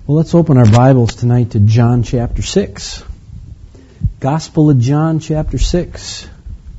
Well, let's open our Bibles tonight to John chapter 6. Gospel of John chapter 6.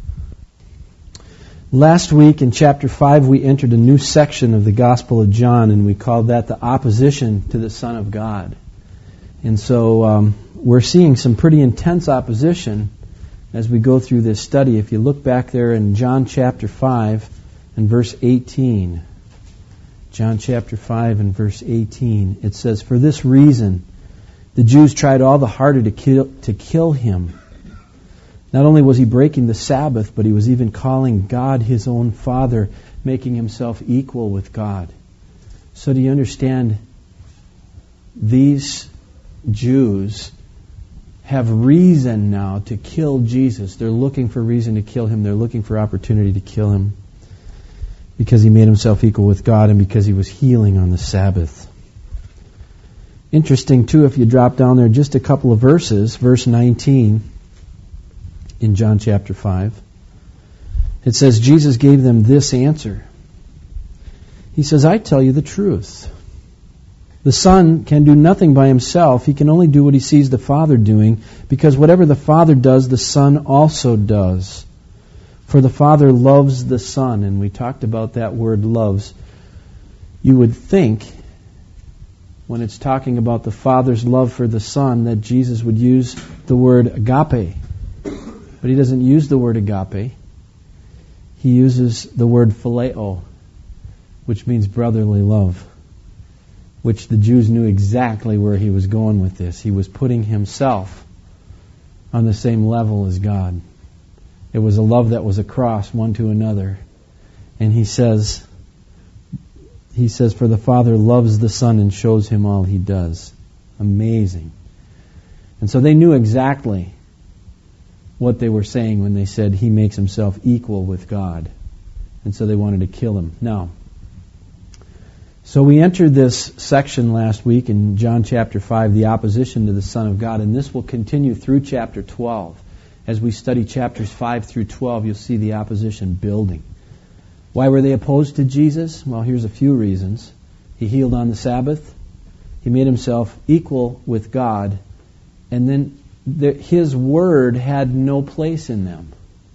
Last week in chapter 5 we entered a new section of the Gospel of John, and we called that the opposition to the Son of God. And so we're seeing some pretty intense opposition as we go through this study. If you look back there in John chapter 5 and verse 18. John chapter 5 and verse 18. It says, "For this reason the Jews tried all the harder to kill him. Not only was he breaking the Sabbath, but he was even calling God his own Father, making himself equal with God." So do you understand? These Jews have reason now to kill Jesus. They're looking for reason to kill him. They're looking for opportunity to kill him because he made himself equal with God and because he was healing on the Sabbath. Interesting, too, if you drop down there just a couple of verses, verse 19 in John chapter 5, it says, Jesus gave them this answer. He says, "I tell you the truth. The Son can do nothing by himself. He can only do what he sees the Father doing, because whatever the Father does, the Son also does. For the Father loves the Son." And we talked about that word loves. You would think, when it's talking about the Father's love for the Son, that Jesus would use the word agape. But he doesn't use the word agape. He uses the word phileo, which means brotherly love, which the Jews knew exactly where he was going with this. He was putting himself on the same level as God. It was a love that was across one to another. And he says, "For the Father loves the Son and shows him all he does." Amazing. And so they knew exactly what they were saying when they said he makes himself equal with God. And so they wanted to kill him. Now, so we entered this section last week in John chapter 5, the opposition to the Son of God, and this will continue through chapter 12. As we study chapters 5 through 12, you'll see the opposition building. Why were they opposed to Jesus? Well, here's a few reasons. He healed on the Sabbath. He made himself equal with God. And then his word had no place in them.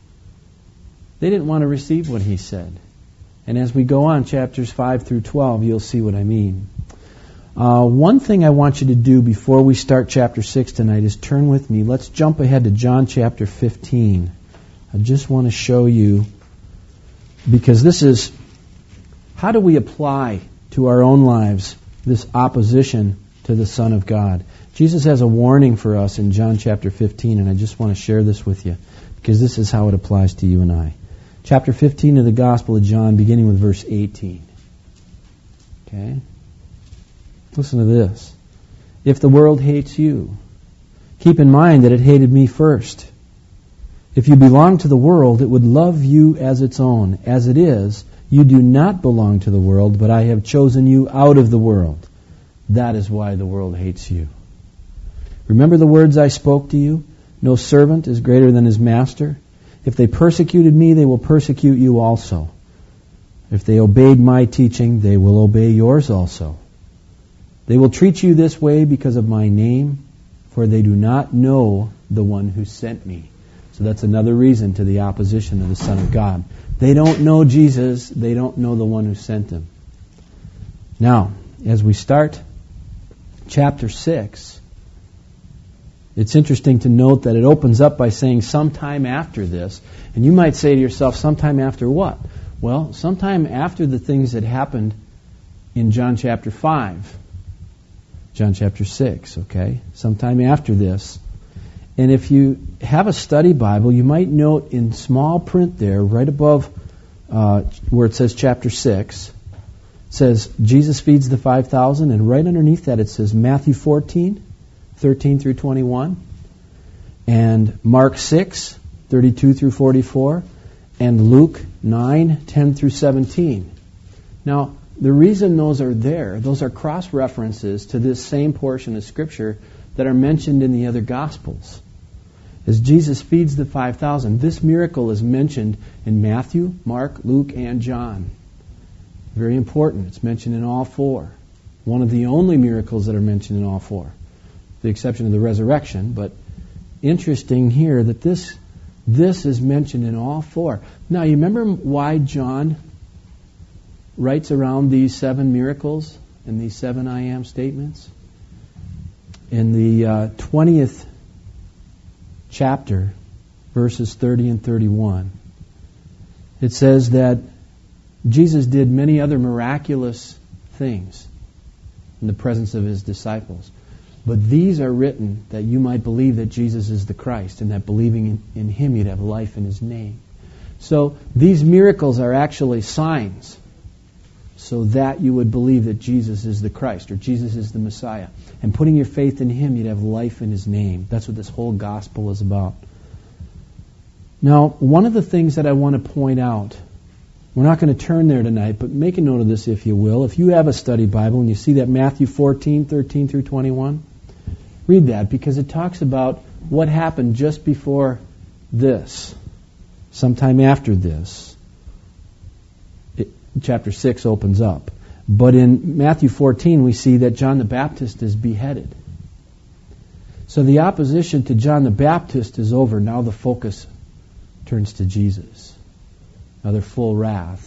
They didn't want to receive what he said. And as we go on, chapters 5 through 12, you'll see what I mean. One thing I want you to do before we start chapter 6 tonight is turn with me. Let's jump ahead to John chapter 15. I just want to show you, because this is, how do we apply to our own lives this opposition to the Son of God? Jesus has a warning for us in John chapter 15, and I just want to share this with you, because this is how it applies to you and I. Chapter 15 of the Gospel of John, beginning with verse 18. Okay? Listen to this. "If the world hates you, keep in mind that it hated me first. If you belong to the world, it would love you as its own. As it is, you do not belong to the world, but I have chosen you out of the world. That is why the world hates you. Remember the words I spoke to you? No servant is greater than his master. If they persecuted me, they will persecute you also. If they obeyed my teaching, they will obey yours also. They will treat you this way because of my name, for they do not know the one who sent me." So that's another reason to the opposition of the Son of God. They don't know Jesus. They don't know the one who sent him. Now, as we start chapter 6, it's interesting to note that it opens up by saying sometime after this. And you might say to yourself, sometime after what? Well, sometime after the things that happened in John chapter 5. John chapter 6, okay? Sometime after this. And if you have a study Bible, you might note in small print there, right above where it says chapter 6, it says Jesus feeds the 5,000, and right underneath that it says Matthew 14, 13 through 21, and Mark 6, 32 through 44, and Luke 9, 10 through 17. Now, the reason those are there, those are cross-references to this same portion of Scripture that are mentioned in the other Gospels. As Jesus feeds the 5,000, this miracle is mentioned in Matthew, Mark, Luke, and John. Very important. It's mentioned in all four. One of the only miracles that are mentioned in all four, with the exception of the resurrection. But interesting here that this is mentioned in all four. Now, you remember why John writes around these 7 miracles and these 7 I am statements? In the 20th chapter, verses 30 and 31, it says that Jesus did many other miraculous things in the presence of his disciples. But these are written that you might believe that Jesus is the Christ, and that believing in him you'd have life in his name. So these miracles are actually signs so that you would believe that Jesus is the Christ, or Jesus is the Messiah. And putting your faith in him, you'd have life in his name. That's what this whole gospel is about. Now, one of the things that I want to point out, we're not going to turn there tonight, but make a note of this if you will. If you have a study Bible and you see that Matthew 14, 13 through 21, read that, because it talks about what happened just before this, sometime after this. Chapter 6 opens up. But in Matthew 14, we see that John the Baptist is beheaded. So the opposition to John the Baptist is over. Now the focus turns to Jesus. Now their full wrath,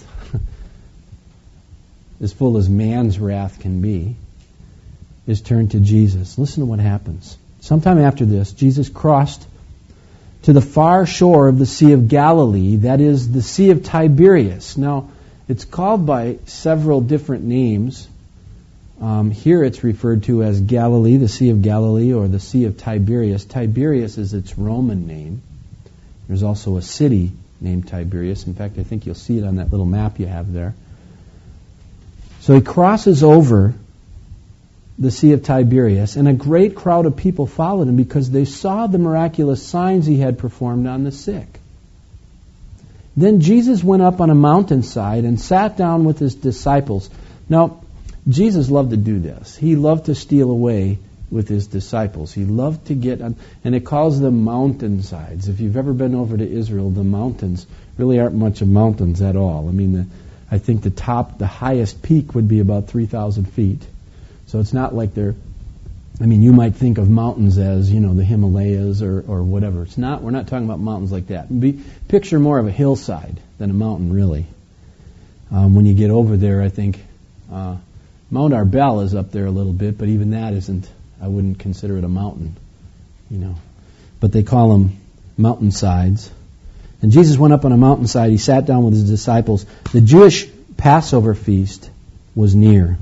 as full as man's wrath can be, is turned to Jesus. Listen to what happens. Sometime after this, Jesus crossed to the far shore of the Sea of Galilee, that is, the Sea of Tiberias. Now, it's called by several different names. Here it's referred to as Galilee, the Sea of Galilee, or the Sea of Tiberias. Tiberias is its Roman name. There's also a city named Tiberias. In fact, I think you'll see it on that little map you have there. So he crosses over the Sea of Tiberias, and a great crowd of people followed him because they saw the miraculous signs he had performed on the sick. Then Jesus went up on a mountainside and sat down with his disciples. Now, Jesus loved to do this. He loved to steal away with his disciples. He loved to get on, and it calls them mountainsides. If you've ever been over to Israel, the mountains really aren't much of mountains at all. I mean, I think the highest peak would be about 3,000 feet. So it's not like you might think of mountains as, the Himalayas or whatever. It's not. We're not talking about mountains like that. Picture more of a hillside than a mountain, really. When you get over there, I think Mount Arbel is up there a little bit, but even that isn't. I wouldn't consider it a mountain, But they call them mountainsides. And Jesus went up on a mountainside. He sat down with his disciples. The Jewish Passover feast was near.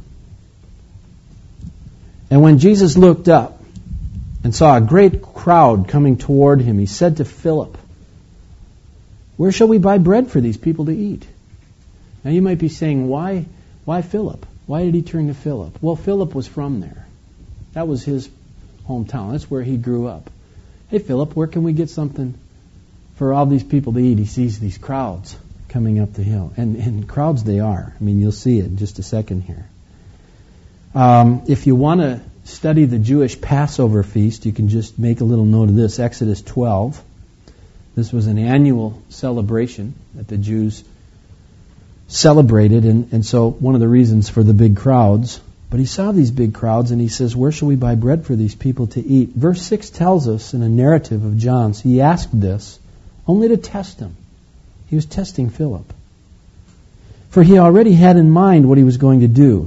And when Jesus looked up and saw a great crowd coming toward him, he said to Philip, "Where shall we buy bread for these people to eat?" Now you might be saying, why Philip? Why did he turn to Philip? Well, Philip was from there. That was his hometown. That's where he grew up. Hey, Philip, where can we get something for all these people to eat? He sees these crowds coming up the hill. And crowds they are. You'll see it in just a second here. If you want to study the Jewish Passover feast, you can just make a little note of this. Exodus 12. This was an annual celebration that the Jews celebrated, and so one of the reasons for the big crowds. But he saw these big crowds, and he says, "Where shall we buy bread for these people to eat?" Verse 6 tells us in a narrative of John's, he asked this only to test him. He was testing Philip. For he already had in mind what he was going to do.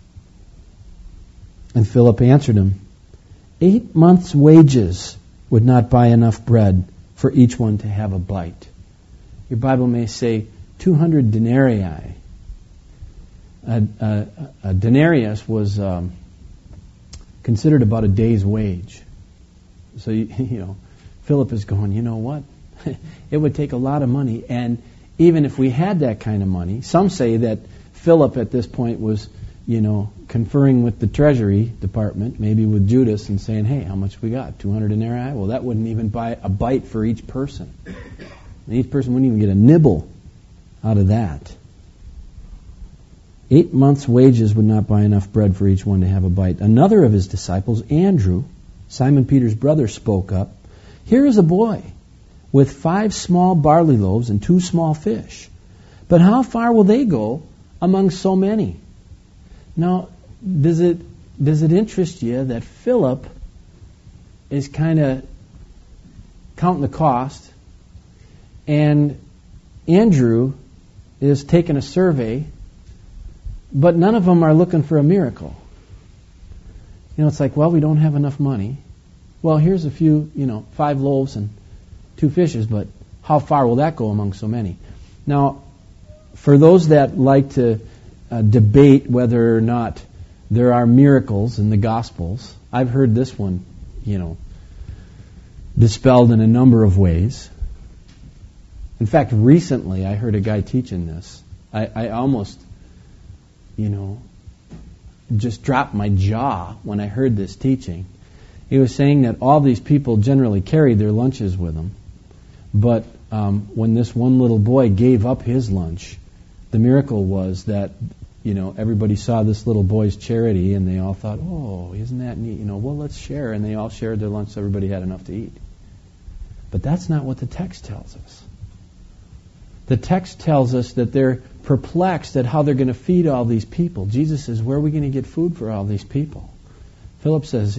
And Philip answered him, 8 months' wages would not buy enough bread for each one to have a bite. Your Bible may say 200 denarii. A denarius was considered about a day's wage. So, Philip is going, you know what? It would take a lot of money. And even if we had that kind of money, some say that Philip at this point was, conferring with the Treasury Department, maybe with Judas, and saying, hey, how much we got? 200 denarii? Well, that wouldn't even buy a bite for each person. And each person wouldn't even get a nibble out of that. 8 months' wages would not buy enough bread for each one to have a bite. Another of his disciples, Andrew, Simon Peter's brother, spoke up. Here is a boy with 5 small barley loaves and 2 small fish. But how far will they go among so many? Now, does it interest you that Philip is kind of counting the cost, and Andrew is taking a survey, but none of them are looking for a miracle? It's like, well, we don't have enough money. Well, here's a few, 5 loaves and 2 fishes, but how far will that go among so many? Now, for those that like to debate whether or not there are miracles in the Gospels, I've heard this one, dispelled in a number of ways. In fact, recently I heard a guy teaching this. I almost, just dropped my jaw when I heard this teaching. He was saying that all these people generally carried their lunches with them, but when this one little boy gave up his lunch, the miracle was that everybody saw this little boy's charity, and they all thought, oh, isn't that neat? Well, let's share. And they all shared their lunch so everybody had enough to eat. But that's not what the text tells us. The text tells us that they're perplexed at how they're going to feed all these people. Jesus says, where are we going to get food for all these people? Philip says,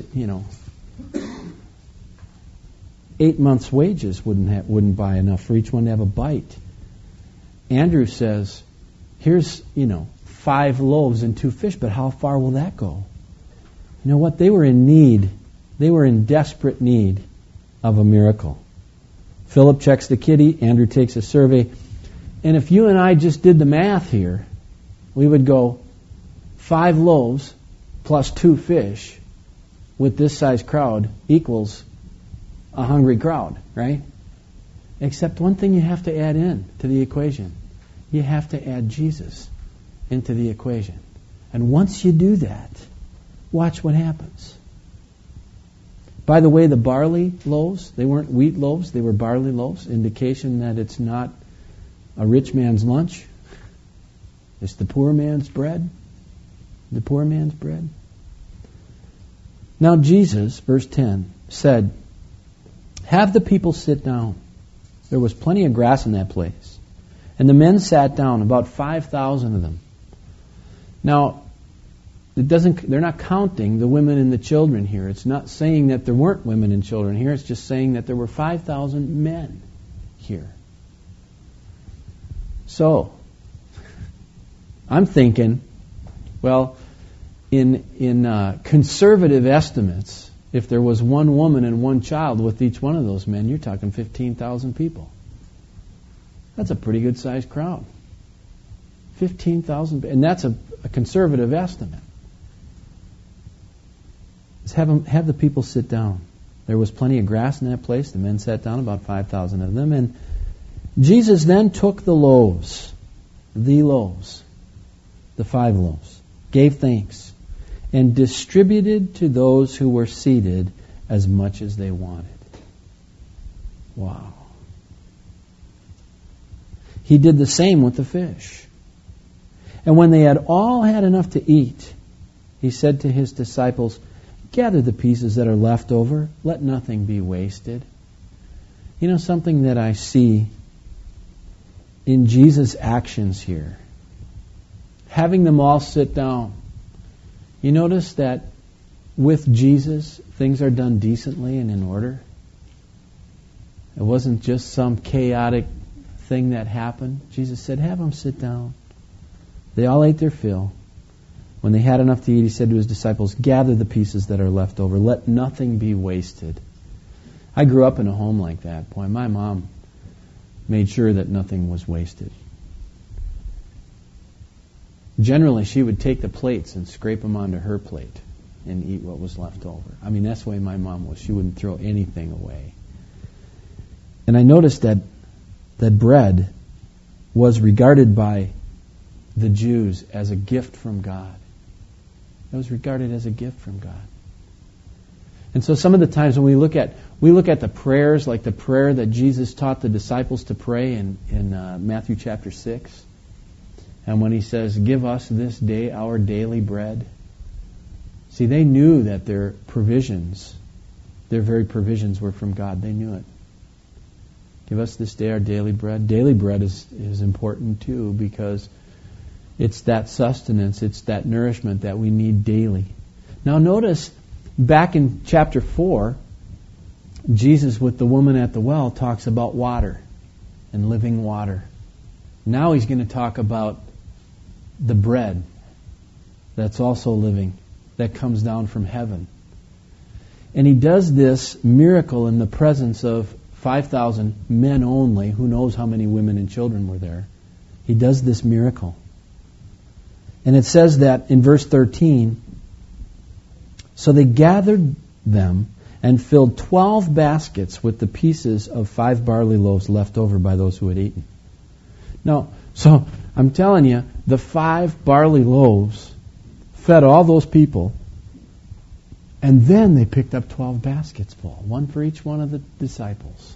8 months' wages wouldn't buy enough for each one to have a bite. Andrew says, here's, 5 loaves and 2 fish, but how far will that go? You know what? They were in need. They were in desperate need of a miracle. Philip checks the kitty. Andrew takes a survey. And if you and I just did the math here, we would go 5 loaves plus 2 fish with this size crowd equals a hungry crowd, right? Except one thing you have to add in to the equation. You have to add Jesus into the equation. And once you do that, watch what happens. By the way, the barley loaves, they weren't wheat loaves, they were barley loaves, indication that it's not a rich man's lunch. It's the poor man's bread. The poor man's bread. Now Jesus, verse 10, said, have the people sit down. There was plenty of grass in that place. And the men sat down, about 5,000 of them. Now, they're not counting the women and the children here. It's not saying that there weren't women and children here. It's just saying that there were 5,000 men here. So, I'm thinking, well, in conservative estimates, if there was one woman and one child with each one of those men, you're talking 15,000 people. That's a pretty good sized crowd. 15,000, and that's a conservative estimate. Let's have the people sit down. There was plenty of grass in that place. The men sat down, about 5,000 of them. And Jesus then took the 5 loaves, gave thanks, and distributed to those who were seated as much as they wanted. Wow. He did the same with the fish. And when they had all had enough to eat, he said to his disciples, gather the pieces that are left over. Let nothing be wasted. Something that I see in Jesus' actions here. Having them all sit down. You notice that with Jesus, things are done decently and in order. It wasn't just some chaotic thing that happened. Jesus said, have them sit down. They all ate their fill. When they had enough to eat, he said to his disciples, gather the pieces that are left over. Let nothing be wasted. I grew up in a home like that. Boy, my mom made sure that nothing was wasted. Generally, she would take the plates and scrape them onto her plate and eat what was left over. That's the way my mom was. She wouldn't throw anything away. And I noticed that bread was regarded by the Jews as a gift from God. It was regarded as a gift from God. And so some of the times when we look at the prayers, like the prayer that Jesus taught the disciples to pray in Matthew chapter 6, and when he says, give us this day our daily bread. See, they knew that their very provisions were from God. They knew it. Give us this day our daily bread. Daily bread is important too, because It's that sustenance, it's that nourishment that we need daily. Now notice, back in chapter 4, Jesus with the woman at the well talks about water and living water. Now he's going to talk about the bread that's also living, that comes down from heaven. And he does this miracle in the presence of 5,000 men only. Who knows how many women and children were there. He does this miracle. And it says that in verse 13, so they gathered them and filled 12 baskets with the pieces of 5 barley loaves left over by those who had eaten. Now, so I'm telling you, the 5 barley loaves fed all those people, and then they picked up 12 baskets full, one for each one of the disciples.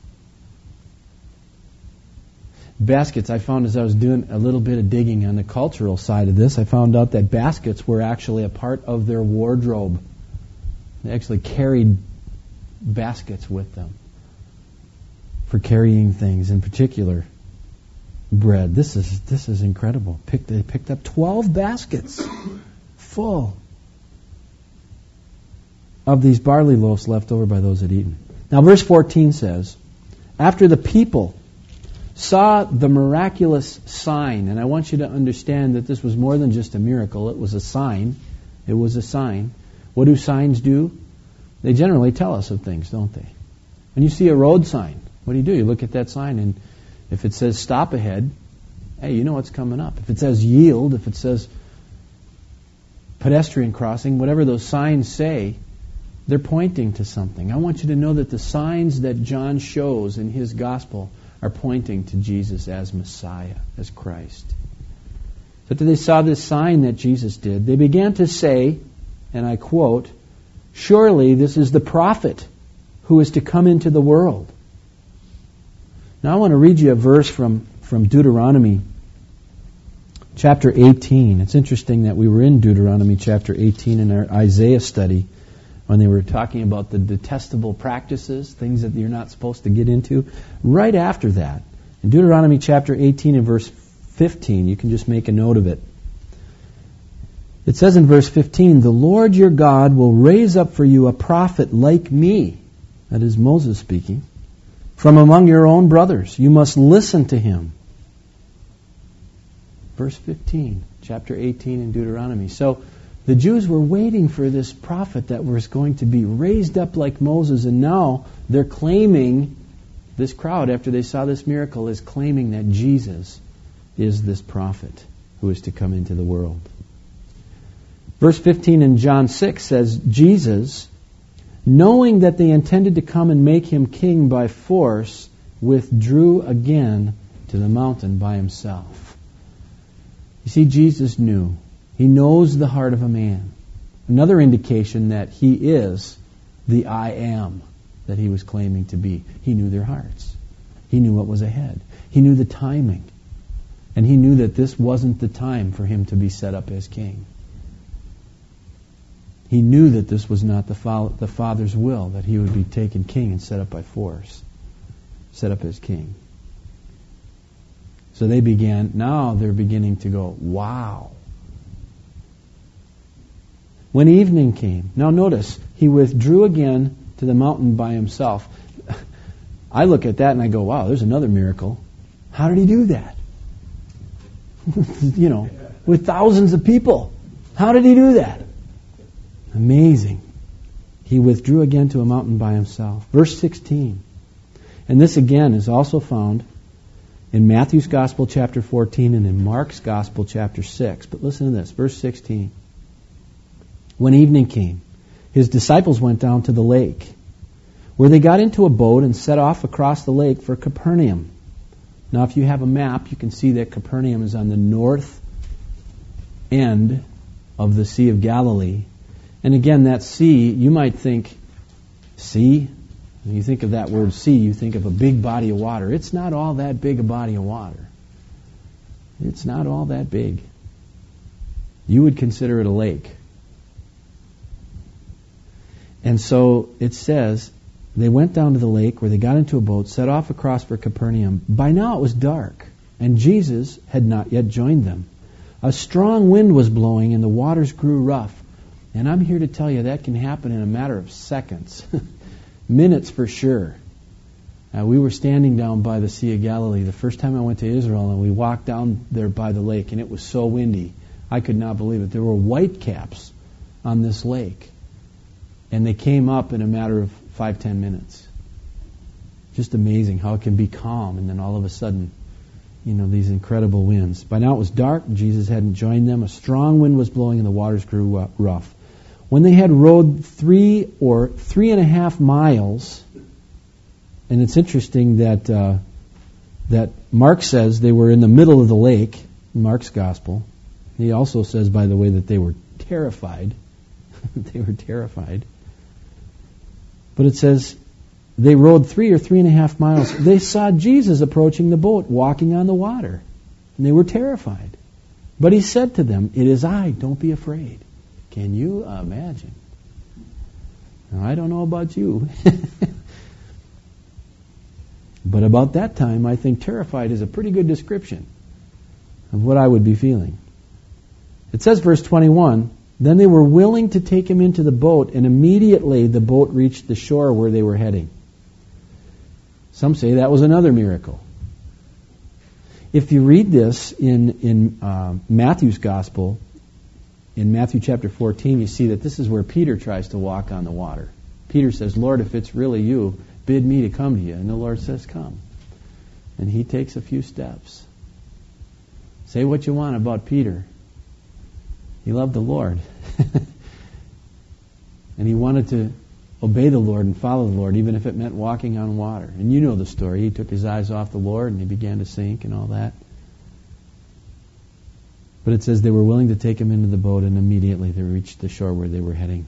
Baskets, I found as I was doing a little bit of digging on the cultural side of this, I found out that baskets were actually a part of their wardrobe. They actually carried baskets with them for carrying things, in particular bread. This is incredible. They picked up 12 baskets full of these barley loaves left over by those that had eaten. Now verse 14 says, after the people saw the miraculous sign, and I want you to understand that this was more than just a miracle, it was a sign. It was a sign. What do signs do? They generally tell us of things, don't they? When you see a road sign, what do? You look at that sign, and if it says stop ahead, hey, you know what's coming up. If it says yield, if it says pedestrian crossing, whatever those signs say, they're pointing to something. I want you to know that the signs that John shows in his gospel are pointing to Jesus as Messiah, as Christ. So after they saw this sign that Jesus did, they began to say, and I quote, surely this is the prophet who is to come into the world. Now I want to read you a verse from Deuteronomy chapter 18. It's interesting that we were in Deuteronomy chapter 18 in our Isaiah study when they were talking about the detestable practices, things that you're not supposed to get into. Right after that, in Deuteronomy chapter 18 and verse 15, you can just make a note of it. It says in verse 15, the Lord your God will raise up for you a prophet like me, that is Moses speaking, from among your own brothers. You must listen to him. Verse 15, chapter 18 in Deuteronomy. So the Jews were waiting for this prophet that was going to be raised up like Moses, and now they're claiming, this crowd, after they saw this miracle, is claiming that Jesus is this prophet who is to come into the world. Verse 15 in John 6 says, Jesus, knowing that they intended to come and make him king by force, withdrew again to the mountain by himself. You see, Jesus knew. He knows the heart of a man. Another indication that he is the I am that he was claiming to be. He knew their hearts. He knew what was ahead. He knew the timing. And he knew that this wasn't the time for him to be set up as king. He knew that this was not the Father's will, that he would be taken king and set up by force, set up as king. So they're beginning to go, wow. When evening came, now notice, he withdrew again to the mountain by himself. I look at that and I go, wow, there's another miracle. How did he do that? With thousands of people. How did he do that? Amazing. He withdrew again to a mountain by himself. Verse 16. And this again is also found in Matthew's Gospel chapter 14 and in Mark's Gospel chapter 6. But listen to this, verse 16. When evening came, his disciples went down to the lake, where they got into a boat and set off across the lake for Capernaum. Now, if you have a map, you can see that Capernaum is on the north end of the Sea of Galilee. And again, that sea, you might think, sea? When you think of that word sea, you think of a big body of water. It's not all that big a body of water. It's not all that big. You would consider it a lake. And so it says, they went down to the lake where they got into a boat, set off across for Capernaum. By now it was dark, and Jesus had not yet joined them. A strong wind was blowing and the waters grew rough. And I'm here to tell you that can happen in a matter of seconds. Minutes for sure. We were standing down by the Sea of Galilee the first time I went to Israel, and we walked down there by the lake, and it was so windy. I could not believe it. There were white caps on this lake, and they came up in a matter of 5-10 minutes. Just amazing how it can be calm, and then all of a sudden, these incredible winds. By now it was dark, and Jesus hadn't joined them. A strong wind was blowing, and the waters grew rough. When they had rowed 3 or 3.5 miles, and it's interesting that Mark says they were in the middle of the lake, in Mark's Gospel. He also says, by the way, that they were terrified. They were terrified. But it says they rowed 3 or 3.5 miles. They saw Jesus approaching the boat, walking on the water. And they were terrified. But he said to them, "It is I, don't be afraid." Can you imagine? Now, I don't know about you. But about that time, I think terrified is a pretty good description of what I would be feeling. It says, verse 21, then they were willing to take him into the boat, and immediately the boat reached the shore where they were heading. Some say that was another miracle. If you read this in Matthew's Gospel, in Matthew chapter 14, you see that this is where Peter tries to walk on the water. Peter says, "Lord, if it's really you, bid me to come to you." And the Lord says, "Come." And he takes a few steps. Say what you want about Peter. He loved the Lord. And he wanted to obey the Lord and follow the Lord, even if it meant walking on water. And you know the story. He took his eyes off the Lord and he began to sink and all that. But it says they were willing to take him into the boat, and immediately they reached the shore where they were heading.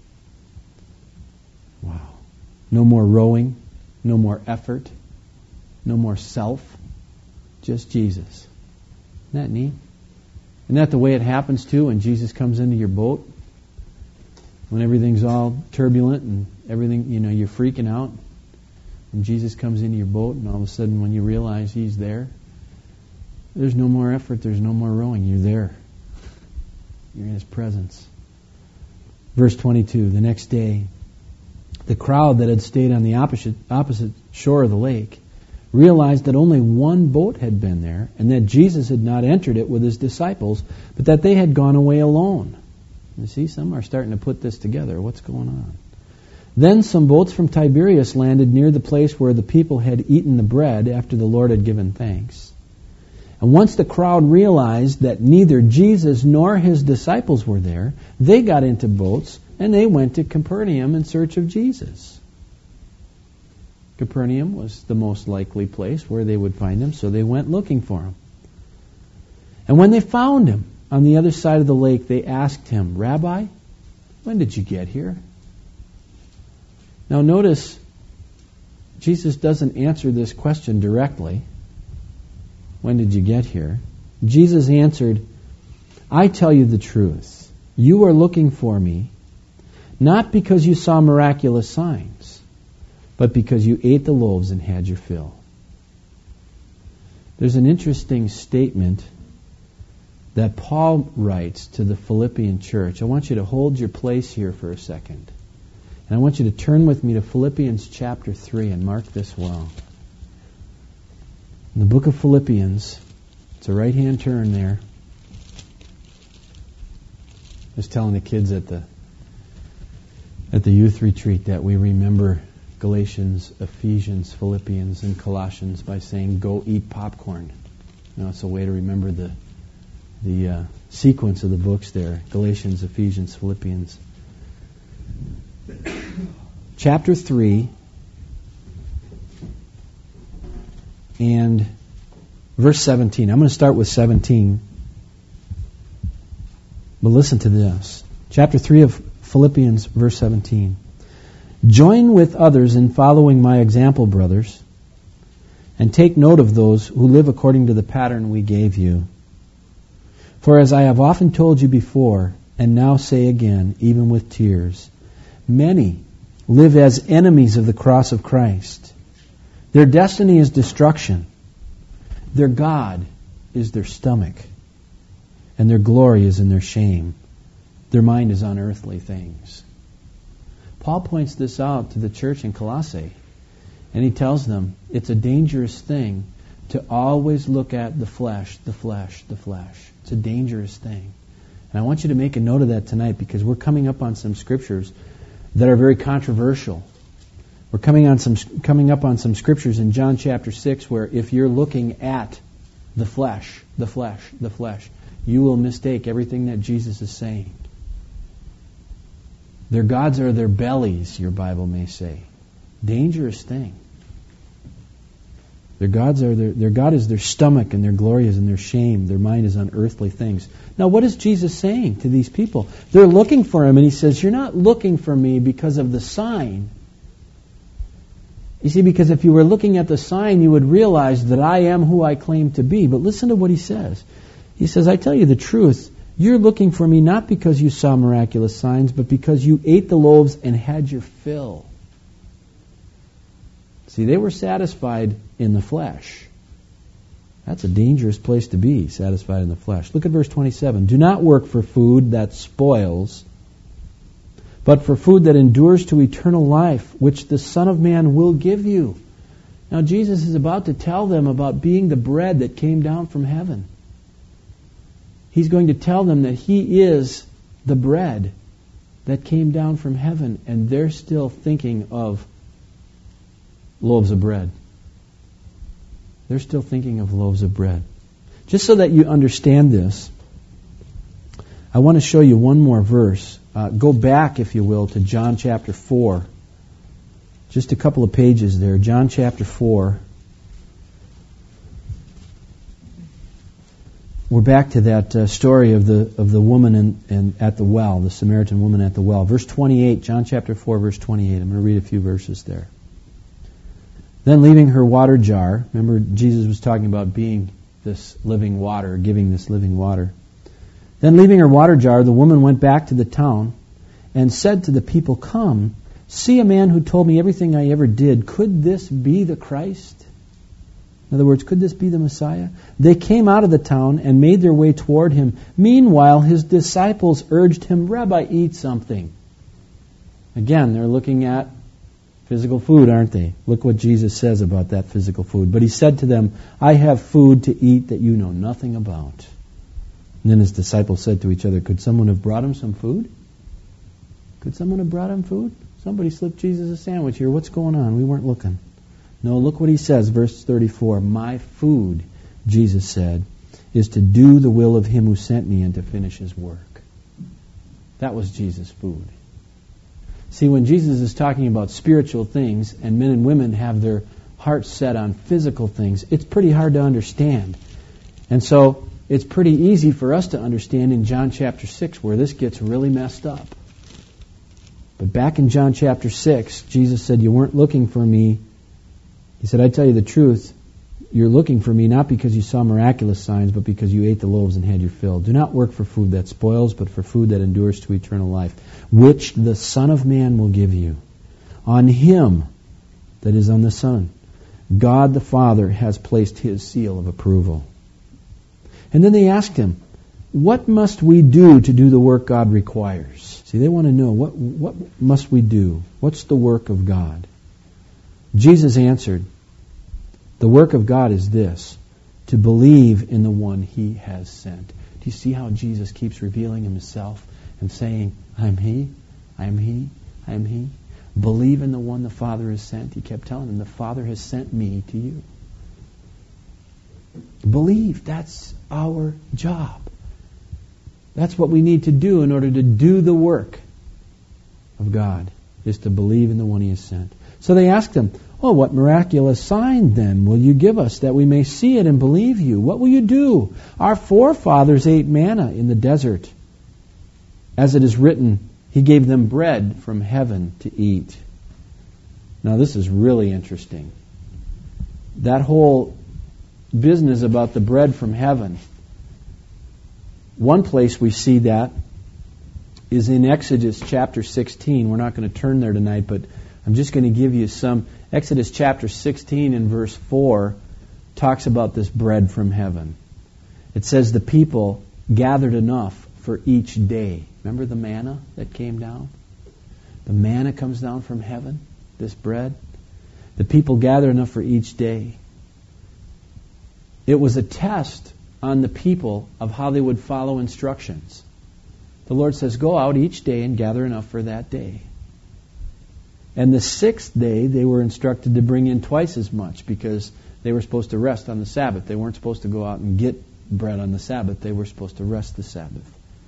Wow. No more rowing, no more effort, no more self, just Jesus. Isn't that neat? Isn't that the way it happens too when Jesus comes into your boat? When everything's all turbulent and everything, you're freaking out. And Jesus comes into your boat, and all of a sudden when you realize he's there, there's no more effort, there's no more rowing. You're there. You're in his presence. Verse 22, the next day, the crowd that had stayed on the opposite shore of the lake realized that only one boat had been there, and that Jesus had not entered it with his disciples, but that they had gone away alone. You see, some are starting to put this together. What's going on? Then some boats from Tiberias landed near the place where the people had eaten the bread after the Lord had given thanks. And once the crowd realized that neither Jesus nor his disciples were there, they got into boats and they went to Capernaum in search of Jesus. Capernaum was the most likely place where they would find him, so they went looking for him. And when they found him on the other side of the lake, they asked him, "Rabbi, when did you get here?" Now notice, Jesus doesn't answer this question directly. When did you get here? Jesus answered, "I tell you the truth. You are looking for me, not because you saw miraculous signs, but because you ate the loaves and had your fill." There's an interesting statement that Paul writes to the Philippian church. I want you to hold your place here for a second. And I want you to turn with me to Philippians chapter 3 and mark this well. In the book of Philippians, it's a right-hand turn there. I was telling the kids at the youth retreat that we remember Galatians, Ephesians, Philippians, and Colossians by saying, "Go eat popcorn." It's a way to remember the sequence of the books there. Galatians, Ephesians, Philippians. Chapter 3 and verse 17. I'm going to start with 17. But listen to this. Chapter 3 of Philippians, verse 17. "Join with others in following my example, brothers, and take note of those who live according to the pattern we gave you. For as I have often told you before, and now say again, even with tears, many live as enemies of the cross of Christ. Their destiny is destruction. Their God is their stomach. and their glory is in their shame. Their mind is on earthly things. Paul points this out to the church in Colossae, and he tells them it's a dangerous thing to always look at the flesh, the flesh, the flesh. It's a dangerous thing. And I want you to make a note of that tonight, because we're coming up on some scriptures that are very controversial. We're coming up on some scriptures in John chapter 6 where if you're looking at the flesh, the flesh, the flesh, you will mistake everything that Jesus is saying. Their gods are their bellies, your Bible may say. Dangerous thing. Their God is their stomach, and their glory is in their shame. Their mind is on earthly things. Now, what is Jesus saying to these people? They're looking for Him, and He says, you're not looking for Me because of the sign. You see, because if you were looking at the sign, you would realize that I am who I claim to be. But listen to what He says. He says, I tell you the truth, you're looking for Me not because you saw miraculous signs, but because you ate the loaves and had your fill. See, they were satisfied in the flesh. That's a dangerous place to be, satisfied in the flesh. Look at verse 27. Do not work for food that spoils, but for food that endures to eternal life, which the Son of Man will give you. Now, Jesus is about to tell them about being the bread that came down from heaven. He's going to tell them that He is the bread that came down from heaven, and they're still thinking of loaves of bread. They're still thinking of loaves of bread. Just so that you understand this, I want to show you one more verse. Go back, if you will, to John chapter 4. Just a couple of pages there. John chapter 4. We're back to that story of the woman and at the well, the Samaritan woman at the well. Verse 28, John chapter 4, verse 28. I'm going to read a few verses there. Then leaving her water jar, remember Jesus was talking about being this living water, giving this living water. Then leaving her water jar, the woman went back to the town and said to the people, come, see a man who told me everything I ever did. Could this be the Christ? In other words, could this be the Messiah? They came out of the town and made their way toward Him. Meanwhile, His disciples urged Him, Rabbi, eat something. Again, they're looking at physical food, aren't they? Look what Jesus says about that physical food. But He said to them, I have food to eat that you know nothing about. And then His disciples said to each other, could someone have brought Him some food? Could someone have brought Him food? Somebody slipped Jesus a sandwich here. What's going on? We weren't looking. No, look what He says, verse 34. My food, Jesus said, is to do the will of Him who sent Me and to finish His work. That was Jesus' food. See, when Jesus is talking about spiritual things and men and women have their hearts set on physical things, it's pretty hard to understand. And so it's pretty easy for us to understand in John chapter 6 where this gets really messed up. But back in John chapter 6, Jesus said, you weren't looking for Me. He said, I tell you the truth, you're looking for Me not because you saw miraculous signs, but because you ate the loaves and had your fill. Do not work for food that spoils, but for food that endures to eternal life, which the Son of Man will give you. On Him, that is on the Son, God the Father has placed His seal of approval. And then they asked Him, what must we do to do the work God requires? See, they want to know, what must we do? What's the work of God? Jesus answered, the work of God is this, to believe in the one He has sent. Do you see how Jesus keeps revealing Himself and saying, I am He, I am He, I am He? Believe in the one the Father has sent. He kept telling them, the Father has sent Me to you. Believe. That's our job. That's what we need to do in order to do the work of God, is to believe in the one He has sent. So they asked Him, what miraculous sign then will you give us that we may see it and believe You? What will You do? Our forefathers ate manna in the desert. As it is written, He gave them bread from heaven to eat. Now this is really interesting. That whole business about the bread from heaven. One place we see that is in Exodus chapter 16. We're not going to turn there tonight, but I'm just going to give you some. Exodus chapter 16 and verse 4 talks about this bread from heaven. It says the people gathered enough for each day. Remember the manna that came down? The manna comes down from heaven, this bread. The people gathered enough for each day. It was a test on the people of how they would follow instructions. The Lord says, go out each day and gather enough for that day. And the sixth day, they were instructed to bring in twice as much because they were supposed to rest on the Sabbath. They weren't supposed to go out and get bread on the Sabbath. They were supposed to rest the Sabbath.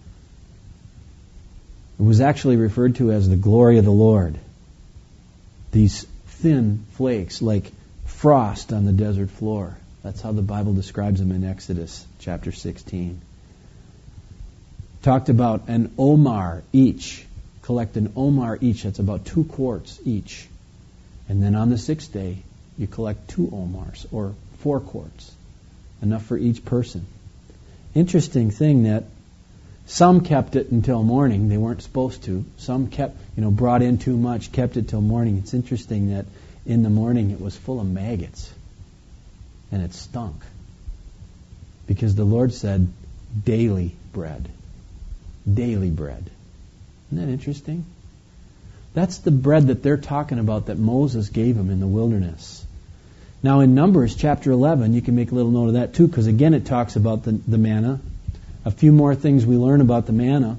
It was actually referred to as the glory of the Lord. These thin flakes like frost on the desert floor. That's how the Bible describes them in Exodus chapter 16. Talked about an omar each. Collect an omar each. That's about 2 quarts each. And then on the sixth day, you collect 2 omars, or 4 quarts. Enough for each person. Interesting thing that some kept it until morning. They weren't supposed to. Some brought in too much, kept it till morning. It's interesting that in the morning it was full of maggots. And it stunk. Because the Lord said, daily bread. Daily bread. Isn't that interesting? That's the bread that they're talking about that Moses gave them in the wilderness. Now in Numbers chapter 11, you can make a little note of that too, because again it talks about the manna. A few more things we learn about the manna.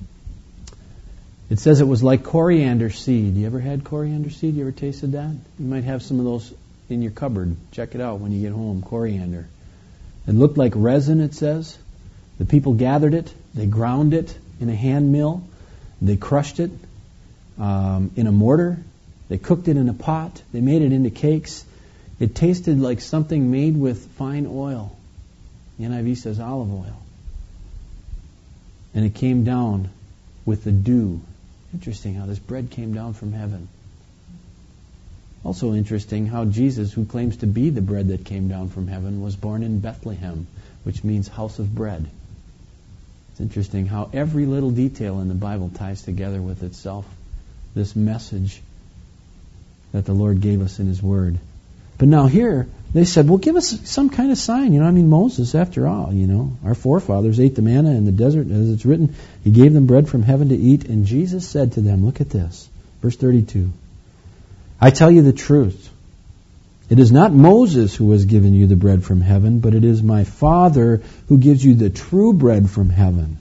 It says it was like coriander seed. You ever had coriander seed? You ever tasted that? You might have some of those in your cupboard. Check it out when you get home. Coriander. It looked like resin, it says. The people gathered it. They ground it in a hand mill. They crushed it in a mortar. They cooked it in a pot. They made it into cakes. It tasted like something made with fine oil. The NIV says olive oil. And it came down with the dew. Interesting how this bread came down from heaven. Also interesting how Jesus, who claims to be the bread that came down from heaven, was born in Bethlehem, which means house of bread. It's interesting how every little detail in the Bible ties together with itself. This message that the Lord gave us in His Word. But now here, they said, well, give us some kind of sign. Moses, after all, our forefathers ate the manna in the desert, as it's written. He gave them bread from heaven to eat. And Jesus said to them, look at this, verse 32. I tell you the truth. It is not Moses who has given you the bread from heaven, but it is my Father who gives you the true bread from heaven.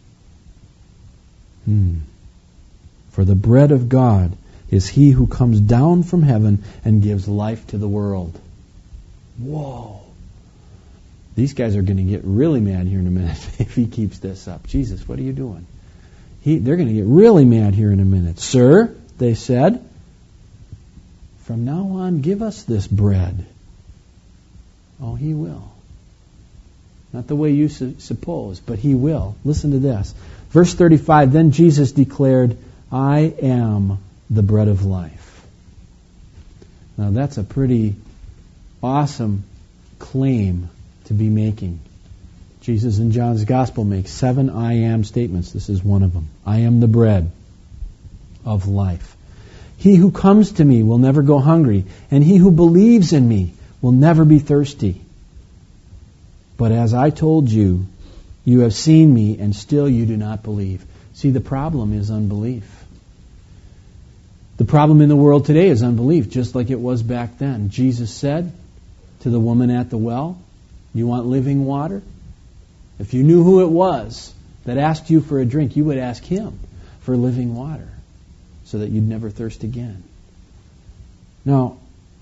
For the bread of God is He who comes down from heaven and gives life to the world. Whoa. These guys are going to get really mad here in a minute if He keeps this up. Jesus, what are you doing? They're going to get really mad here in a minute. Sir, they said, from now on, give us this bread. Oh, He will. Not the way you suppose, but He will. Listen to this. Verse 35, then Jesus declared, I am the bread of life. Now that's a pretty awesome claim to be making. Jesus in John's Gospel makes 7 I am statements. This is one of them. I am the bread of life. He who comes to me will never go hungry, and he who believes in me will never be thirsty. But as I told you, you have seen me, and still you do not believe. See, the problem is unbelief. The problem in the world today is unbelief, just like it was back then. Jesus said to the woman at the well, you want living water? If you knew who it was that asked you for a drink, you would ask Him for living water so that you'd never thirst again. Now,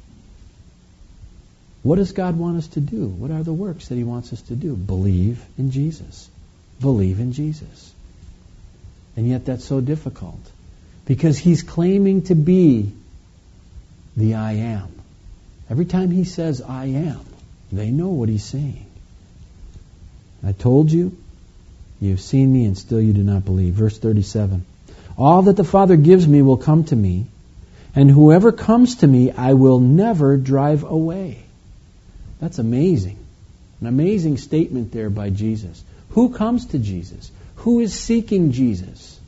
what does God want us to do? What are the works that He wants us to do? Believe in Jesus. Believe in Jesus. And yet that's so difficult. Because He's claiming to be the I am. Every time He says I am, they know what He's saying. I told you, you have seen me, and still you do not believe. Verse 37. All that the Father gives me will come to me, and whoever comes to me I will never drive away. That's amazing. An amazing statement there by Jesus. Who comes to Jesus? Who is seeking Jesus?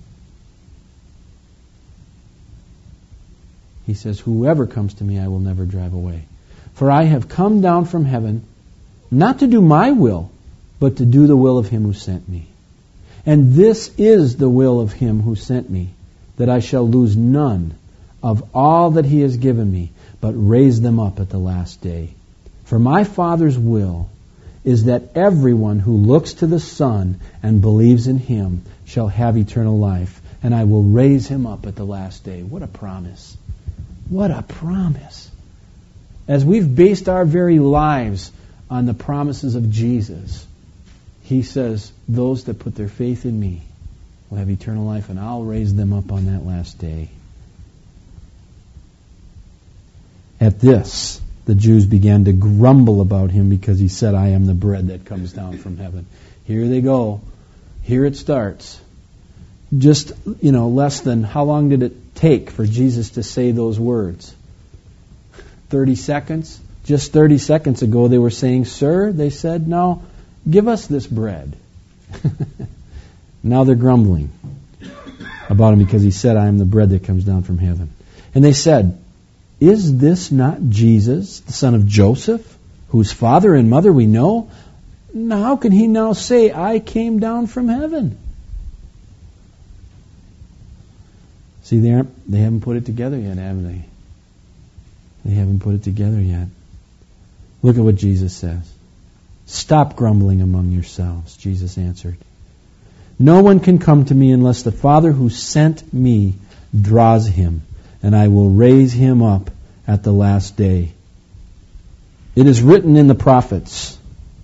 He says, whoever comes to me I will never drive away. For I have come down from heaven not to do my will, but to do the will of him who sent me. And this is the will of him who sent me, that I shall lose none of all that he has given me, but raise them up at the last day. For my Father's will is that everyone who looks to the Son and believes in him shall have eternal life, and I will raise him up at the last day. What a promise. What a promise. As we've based our very lives on the promises of Jesus, he says, those that put their faith in me will have eternal life, and I'll raise them up on that last day. At this, the Jews began to grumble about him because he said, I am the bread that comes down from heaven. Here they go. Here it starts. Just, less than, how long did it take for Jesus to say those words? 30 seconds? Just 30 seconds ago they were saying, Sir, they said, no, give us this bread. Now they're grumbling about him because he said, I am the bread that comes down from heaven. And they said, is this not Jesus, the son of Joseph, whose father and mother we know? Now, how can he now say, I came down from heaven? See, they haven't put it together yet, haven't they? They haven't put it together yet. Look at what Jesus says. Stop grumbling among yourselves, Jesus answered. No one can come to me unless the Father who sent me draws him, and I will raise him up at the last day. It is written in the prophets,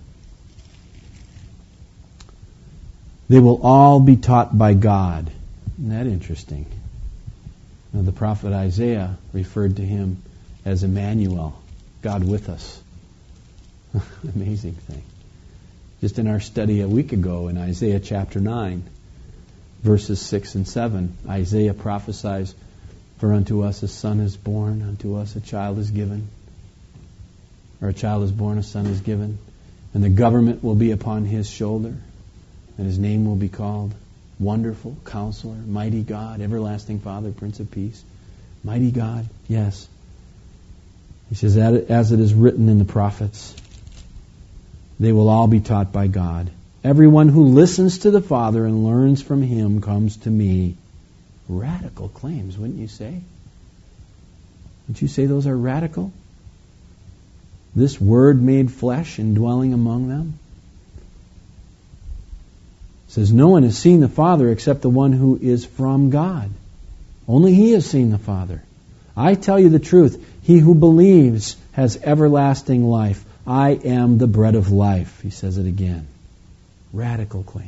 they will all be taught by God. Isn't that interesting? Now, the prophet Isaiah referred to him as Emmanuel, God with us. Amazing thing. Just in our study a week ago in Isaiah chapter 9, verses 6 and 7, Isaiah prophesies, for unto us a son is born, unto us a child is given. Or a child is born, a son is given. And the government will be upon his shoulder. And his name will be called Wonderful, Counselor, Mighty God, Everlasting Father, Prince of Peace. Mighty God, yes. He says, as it is written in the prophets, they will all be taught by God. Everyone who listens to the Father and learns from him comes to me. Radical claims, wouldn't you say? Wouldn't you say those are radical? This Word made flesh and dwelling among them? It says, no one has seen the Father except the one who is from God. Only He has seen the Father. I tell you the truth, he who believes has everlasting life. I am the bread of life. He says it again. Radical claim.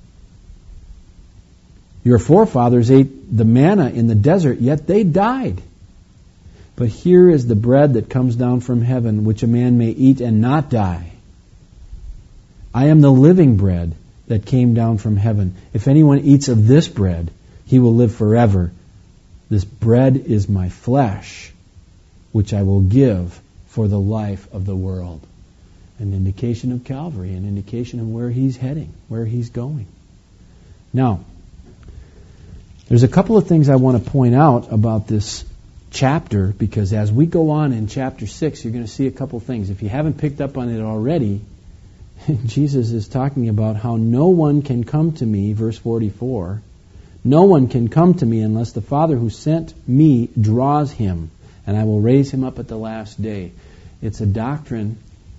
Your forefathers ate the manna in the desert, yet they died. But here is the bread that comes down from heaven, which a man may eat and not die. I am the living bread that came down from heaven. If anyone eats of this bread, he will live forever. This bread is my flesh, which I will give for the life of the world. An indication of Calvary, an indication of where he's heading, where he's going. Now, there's a couple of things I want to point out about this chapter, because as we go on in chapter 6, you're going to see a couple things. If you haven't picked up on it already, Jesus is talking about how no one can come to me, verse 44, no one can come to me unless the Father who sent me draws him, and I will raise him up at the last day. It's a doctrine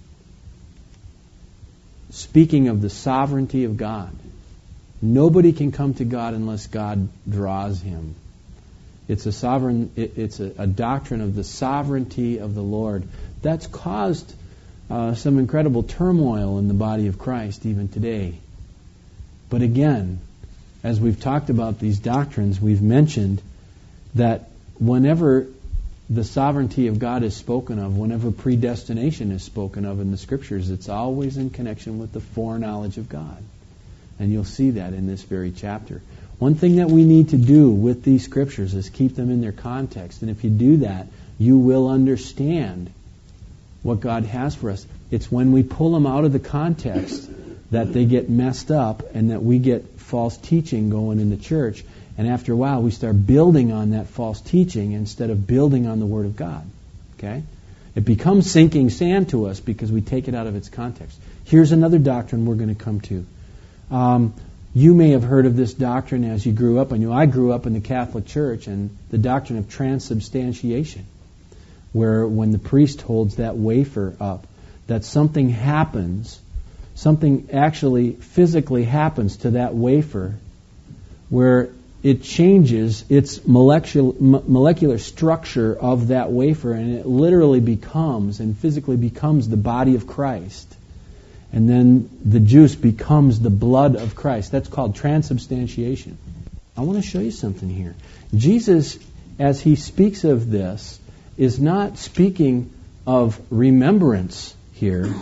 speaking of the sovereignty of God. Nobody can come to God unless God draws him. It's a doctrine of the sovereignty of the Lord. That's caused some incredible turmoil in the body of Christ even today. But again, as we've talked about these doctrines, we've mentioned that whenever the sovereignty of God is spoken of, whenever predestination is spoken of in the Scriptures, it's always in connection with the foreknowledge of God. And you'll see that in this very chapter. One thing that we need to do with these Scriptures is keep them in their context. And if you do that, you will understand what God has for us. It's when we pull them out of the context that they get messed up and that we get false teaching going in the church. And after a while, we start building on that false teaching instead of building on the Word of God. Okay? It becomes sinking sand to us because we take it out of its context. Here's another doctrine we're going to come to. You may have heard of this doctrine as you grew up. I grew up in the Catholic Church, and the doctrine of transubstantiation, where when the priest holds that wafer up, that something happens, something actually physically happens to that wafer, where it changes its molecular structure of that wafer, and it literally becomes and physically becomes the body of Christ. And then the juice becomes the blood of Christ. That's called transubstantiation. I want to show you something here. Jesus, as he speaks of this, is not speaking of remembrance here.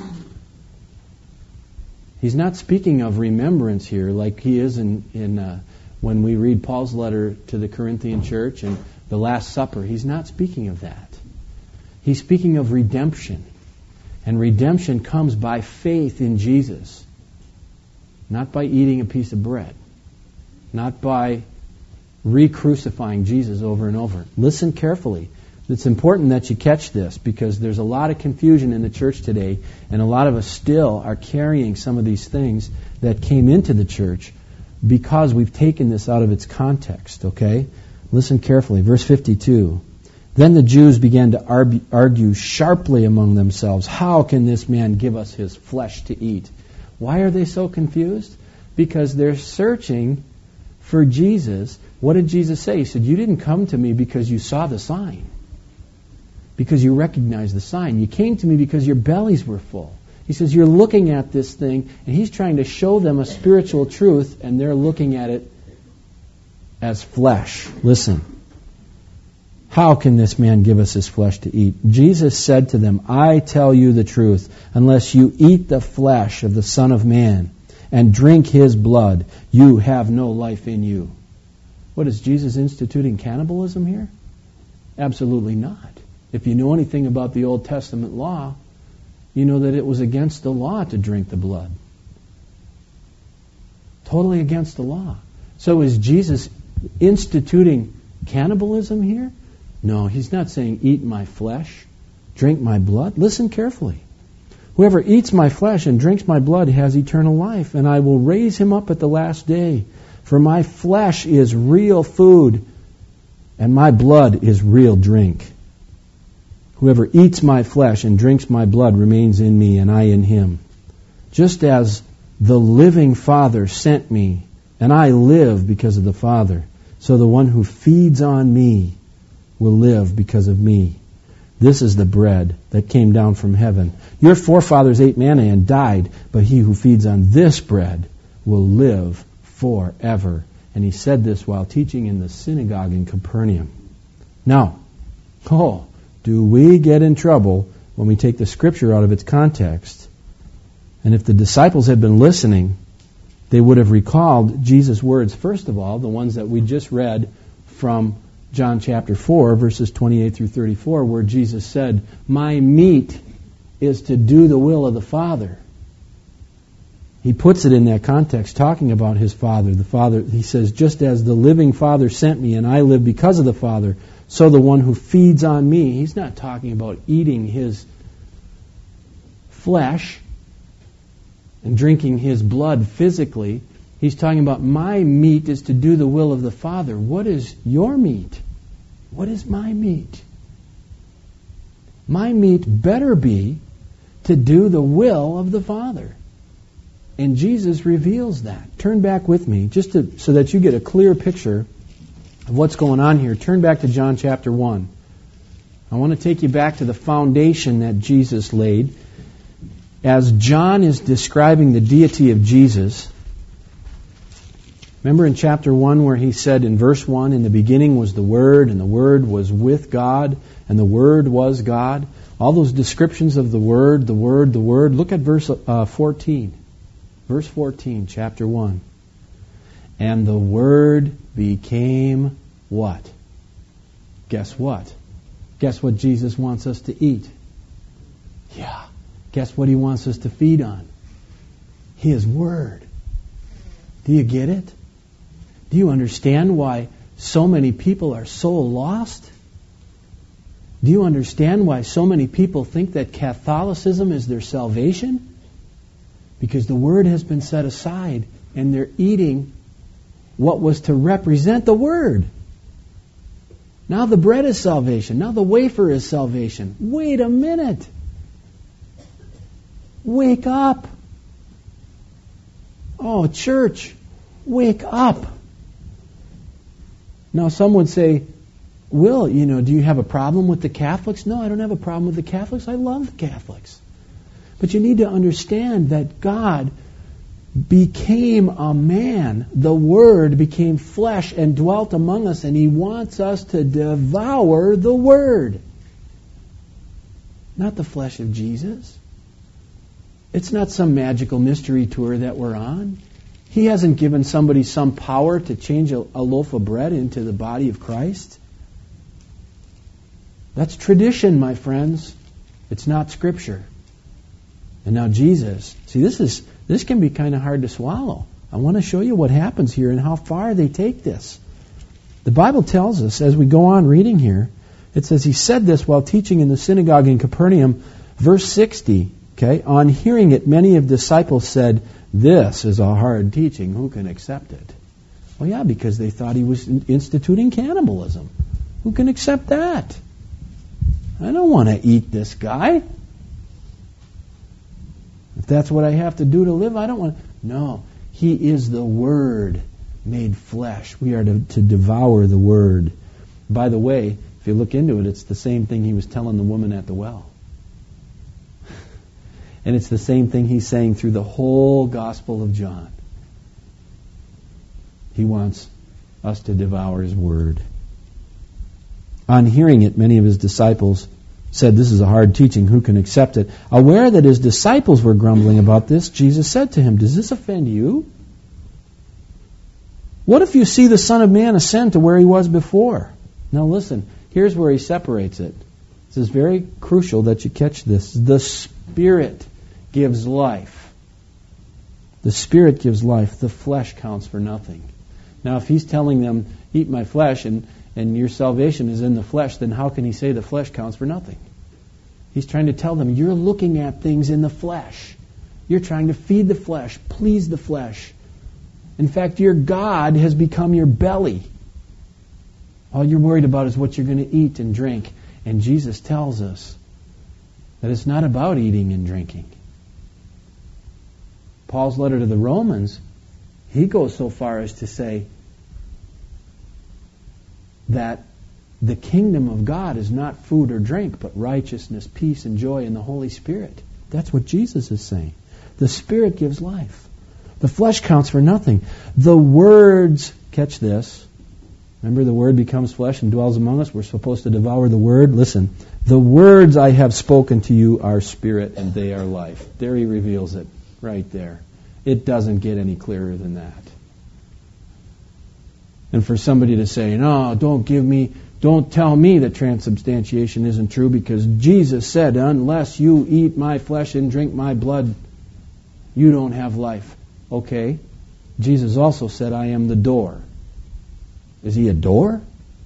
He's not speaking of remembrance here like he is in when we read Paul's letter to the Corinthian church and the Last Supper. He's not speaking of that. He's speaking of redemption. And redemption comes by faith in Jesus, not by eating a piece of bread, not by re-crucifying Jesus over and over. Listen carefully. It's important that you catch this, because there's a lot of confusion in the church today, and a lot of us still are carrying some of these things that came into the church because we've taken this out of its context, okay? Listen carefully. Verse 52. Then the Jews began to argue sharply among themselves, how can this man give us his flesh to eat? Why are they so confused? Because they're searching for Jesus. What did Jesus say? He said, you didn't come to me because you saw the sign, because you recognized the sign. You came to me because your bellies were full. He says, you're looking at this thing, and he's trying to show them a spiritual truth, and they're looking at it as flesh. Listen. How can this man give us his flesh to eat? Jesus said to them, I tell you the truth, unless you eat the flesh of the Son of Man and drink his blood, you have no life in you. What, is Jesus instituting cannibalism here? Absolutely not. If you know anything about the Old Testament law, you know that it was against the law to drink the blood. Totally against the law. So is Jesus instituting cannibalism here? No, he's not saying, eat my flesh, drink my blood. Listen carefully. Whoever eats my flesh and drinks my blood has eternal life, and I will raise him up at the last day. For my flesh is real food, and my blood is real drink. Whoever eats my flesh and drinks my blood remains in me, and I in him. Just as the living Father sent me, and I live because of the Father, so the one who feeds on me will live because of me. This is the bread that came down from heaven. Your forefathers ate manna and died, but he who feeds on this bread will live forever. And he said this while teaching in the synagogue in Capernaum. Now, do we get in trouble when we take the Scripture out of its context? And if the disciples had been listening, they would have recalled Jesus' words, first of all, the ones that we just read from John chapter 4, verses 28 through 34, where Jesus said, my meat is to do the will of the Father. He puts it in that context, talking about his Father. The Father, he says, just as the living Father sent me, and I live because of the Father, so the one who feeds on me. He's not talking about eating his flesh and drinking his blood physically. He's talking about my meat is to do the will of the Father. What is your meat? What is my meat? My meat better be to do the will of the Father. And Jesus reveals that. Turn back with me, just so that you get a clear picture of what's going on here. Turn back to John chapter 1. I want to take you back to the foundation that Jesus laid. As John is describing the deity of Jesus, remember in chapter 1 where he said in verse 1, in the beginning was the Word, and the Word was with God, and the Word was God. All those descriptions of the Word, the Word, the Word. Look at verse 14. Verse 14, chapter 1. And the Word became what? Guess what? Guess what Jesus wants us to eat? Yeah. Guess what he wants us to feed on? His Word. Do you get it? Do you understand why so many people are so lost? Do you understand why so many people think that Catholicism is their salvation? Because the Word has been set aside and they're eating what was to represent the Word. Now the bread is salvation. Now the wafer is salvation. Wait a minute. Wake up. Oh, church, wake up. Now some would say, Will, do you have a problem with the Catholics? No, I don't have a problem with the Catholics. I love the Catholics. But you need to understand that God became a man. The Word became flesh and dwelt among us, and He wants us to devour the Word. Not the flesh of Jesus. It's not some magical mystery tour that we're on. He hasn't given somebody some power to change a loaf of bread into the body of Christ. That's tradition, my friends. It's not Scripture. And now Jesus, see, this can be kind of hard to swallow. I want to show you what happens here and how far they take this. The Bible tells us, as we go on reading here, it says, He said this while teaching in the synagogue in Capernaum, verse 60. Okay, on hearing it, many of the disciples said, "This is a hard teaching. Who can accept it?" Well, yeah, because they thought He was instituting cannibalism. Who can accept that? I don't want to eat this guy. If that's what I have to do to live, I don't want to. No, He is the Word made flesh. We are to devour the Word. By the way, if you look into it, it's the same thing He was telling the woman at the well. And it's the same thing He's saying through the whole Gospel of John. He wants us to devour His Word. On hearing it, many of His disciples said, "This is a hard teaching. Who can accept it?" Aware that His disciples were grumbling about this, Jesus said to him, "Does this offend you? What if you see the Son of Man ascend to where He was before?" Now listen, here's where He separates it. This is very crucial that you catch this. The Spirit gives life. The Spirit gives life. The flesh counts for nothing. Now, if He's telling them, "Eat my flesh," and your salvation is in the flesh, then how can He say the flesh counts for nothing? He's trying to tell them, you're looking at things in the flesh. You're trying to feed the flesh, please the flesh. In fact, your God has become your belly. All you're worried about is what you're going to eat and drink. And Jesus tells us that it's not about eating and drinking. Paul's letter to the Romans, he goes so far as to say that the kingdom of God is not food or drink, but righteousness, peace, and joy in the Holy Spirit. That's what Jesus is saying. The Spirit gives life. The flesh counts for nothing. The words, catch this. Remember, the Word becomes flesh and dwells among us. We're supposed to devour the Word. Listen, the words I have spoken to you are spirit and they are life. There He reveals it, right there. It doesn't get any clearer than that. And for somebody to say, "No, don't tell me that transubstantiation isn't true because Jesus said, unless you eat my flesh and drink my blood, you don't have life." Okay. Jesus also said, "I am the door." Is He a door?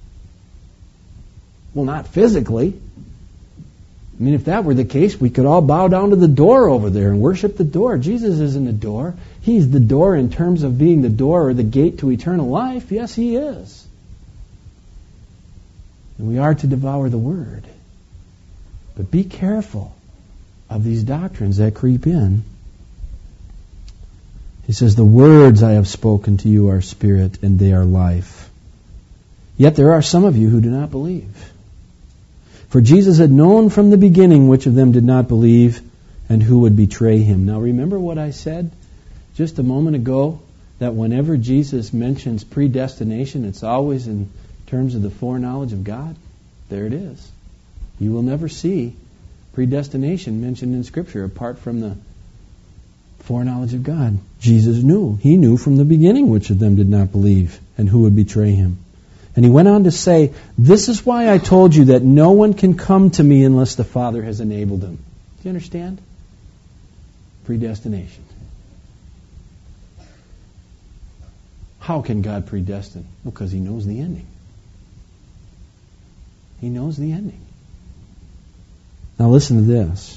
Well, not physically. I mean, if that were the case, we could all bow down to the door over there and worship the door. Jesus isn't a door. He's the door in terms of being the door or the gate to eternal life. Yes, He is. And we are to devour the Word. But be careful of these doctrines that creep in. He says, "The words I have spoken to you are spirit and they are life." Yet there are some of you who do not believe. For Jesus had known from the beginning which of them did not believe and who would betray Him. Now remember what I said just a moment ago, that whenever Jesus mentions predestination, it's always in terms of the foreknowledge of God. There it is. You will never see predestination mentioned in Scripture apart from the foreknowledge of God. Jesus knew. He knew from the beginning which of them did not believe and who would betray Him. And He went on to say, "This is why I told you that no one can come to me unless the Father has enabled him." Do you understand? Predestination. How can God predestine? Because He knows the ending. He knows the ending. Now listen to this.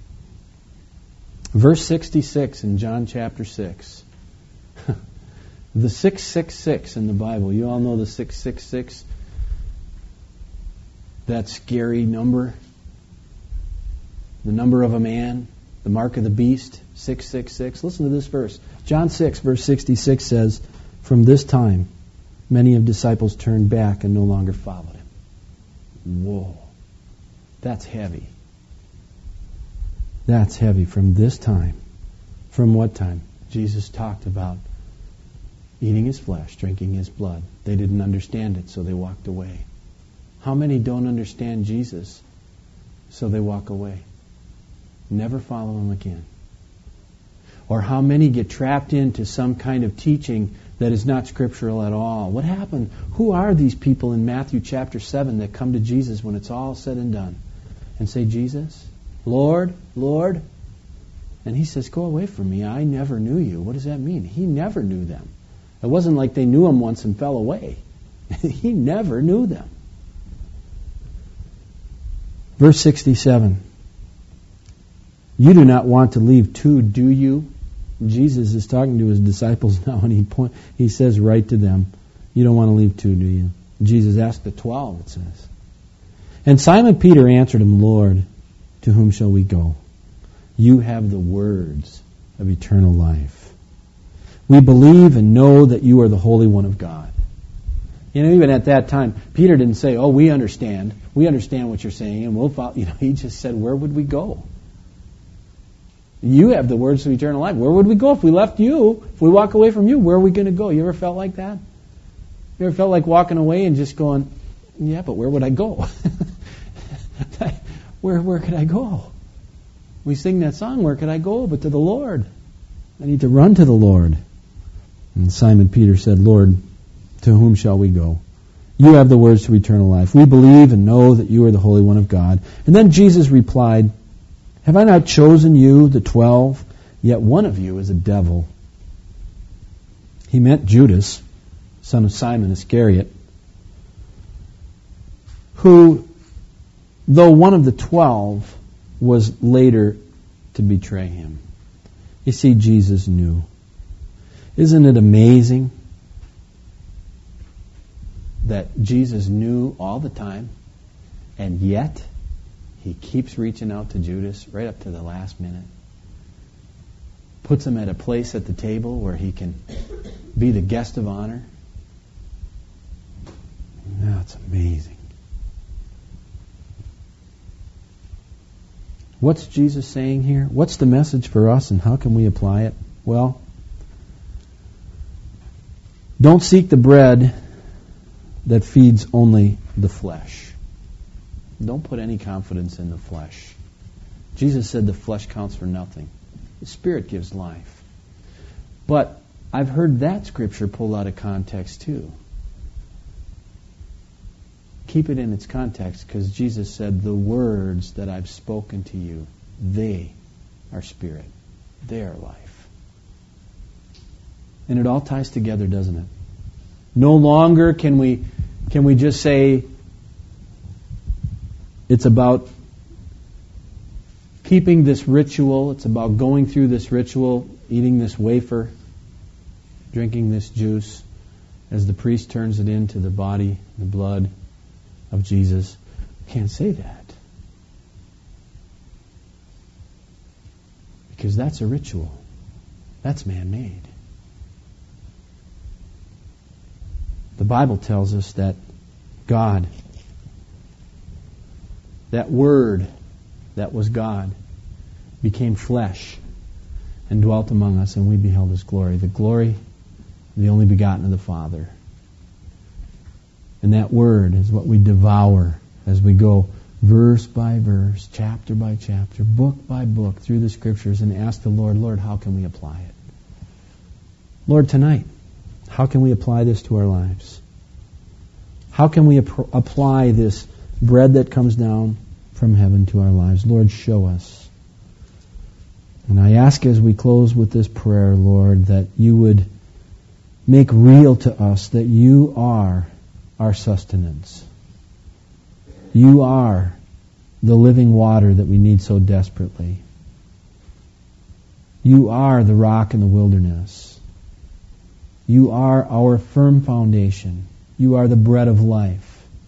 Verse 66 in John chapter 6. The 666 in the Bible. You all know the 666? That scary number. The number of a man. The mark of the beast. 666. Listen to this verse. John 6 verse 66 says, "From this time many of disciples turned back and no longer followed him." Whoa. That's heavy. That's heavy. From this time. From what time? Jesus talked about eating his flesh, drinking his blood. They didn't understand it, so they walked away. How many don't understand Jesus, so they walk away? Never follow him again. Or how many get trapped into some kind of teaching that is not scriptural at all? What happened? Who are these people in Matthew chapter 7 that come to Jesus when it's all said and done and say, "Jesus, Lord, Lord"? And he says, "Go away from me, I never knew you." What does that mean? He never knew them. It wasn't like they knew him once and fell away. He never knew them. Verse 67. "You do not want to leave too, do you?" Jesus is talking to his disciples now, and he says right to them, "You don't want to leave too, do you?" Jesus asked the 12, it says. And Simon Peter answered him, "Lord, to whom shall we go? You have the words of eternal life. We believe and know that you are the Holy One of God." You know, even at that time, Peter didn't say, "Oh, we understand. We understand what you're saying, and we'll follow." You know, he just said, "Where would we go? You have the words of eternal life. Where would we go if we left you? If we walk away from you, where are we going to go?" You ever felt like that? You ever felt like walking away and just going, "Yeah, but where would I go?" Where could I go? We sing that song, "Where could I go but to the Lord?" I need to run to the Lord. And Simon Peter said, "Lord, to whom shall we go? You have the words to eternal life. We believe and know that you are the Holy One of God." And then Jesus replied, "Have I not chosen you, the 12? Yet one of you is a devil." He meant Judas, son of Simon Iscariot, who, though one of the 12, was later to betray him. You see, Jesus knew. Isn't it amazing that Jesus knew all the time, and yet he keeps reaching out to Judas right up to the last minute? Puts him at a place at the table where he can be the guest of honor. That's amazing. What's Jesus saying here? What's the message for us, and how can we apply it? Well, don't seek the bread that feeds only the flesh. Don't put any confidence in the flesh. Jesus said the flesh counts for nothing. The Spirit gives life. But I've heard that scripture pulled out of context too. Keep it in its context, because Jesus said, "The words that I've spoken to you, they are spirit. They are life." And it all ties together, doesn't it? No longer can we just say it's about keeping this ritual, it's about going through this ritual, eating this wafer, drinking this juice, as the priest turns it into the body, the blood of Jesus. Can't say that, because that's a ritual. That's man-made. The Bible tells us that God, that Word that was God, became flesh and dwelt among us, and we beheld His glory, the glory of the only begotten of the Father. And that Word is what we devour as we go verse by verse, chapter by chapter, book by book through the Scriptures, and ask the Lord, "Lord, how can we apply it?" Lord, tonight, how can we apply this to our lives? How can we apply this bread that comes down from heaven to our lives? Lord, show us. And I ask as we close with this prayer, Lord, that you would make real to us that you are our sustenance. You are the living water that we need so desperately. You are the rock in the wilderness. You are our firm foundation. You are the bread of life.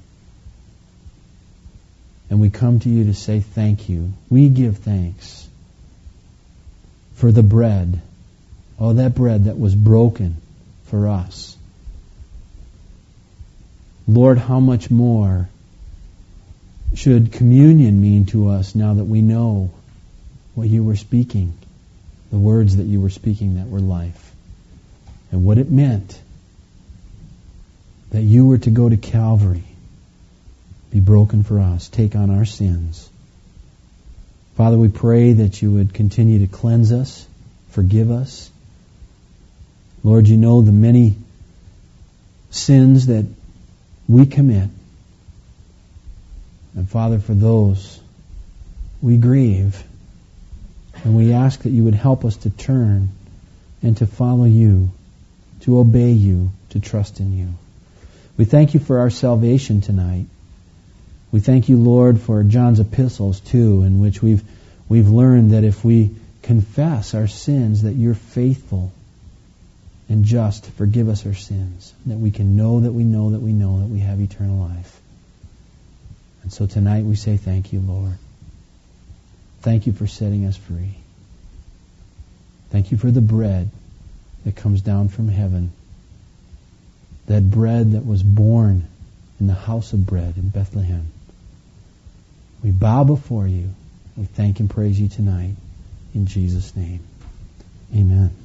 And we come to you to say thank you. We give thanks for the bread. Oh, that bread that was broken for us. Lord, how much more should communion mean to us now that we know what you were speaking, the words that you were speaking that were life, and what it meant that you were to go to Calvary, be broken for us, take on our sins. Father, we pray that you would continue to cleanse us, forgive us. Lord, you know the many sins that we commit. And Father, for those we grieve. And we ask that you would help us to turn and to follow you, to obey you, to trust in you. We thank you for our salvation tonight. We thank you, Lord, for John's epistles too, in which we've learned that if we confess our sins, that you're faithful and just to forgive us our sins, that we can know that we know that we know that we have eternal life. And so tonight we say thank you, Lord. Thank you for setting us free. Thank you for the bread that comes down from heaven, that bread that was born in the house of bread in Bethlehem. We bow before you. We thank and praise you tonight. In Jesus' name, amen.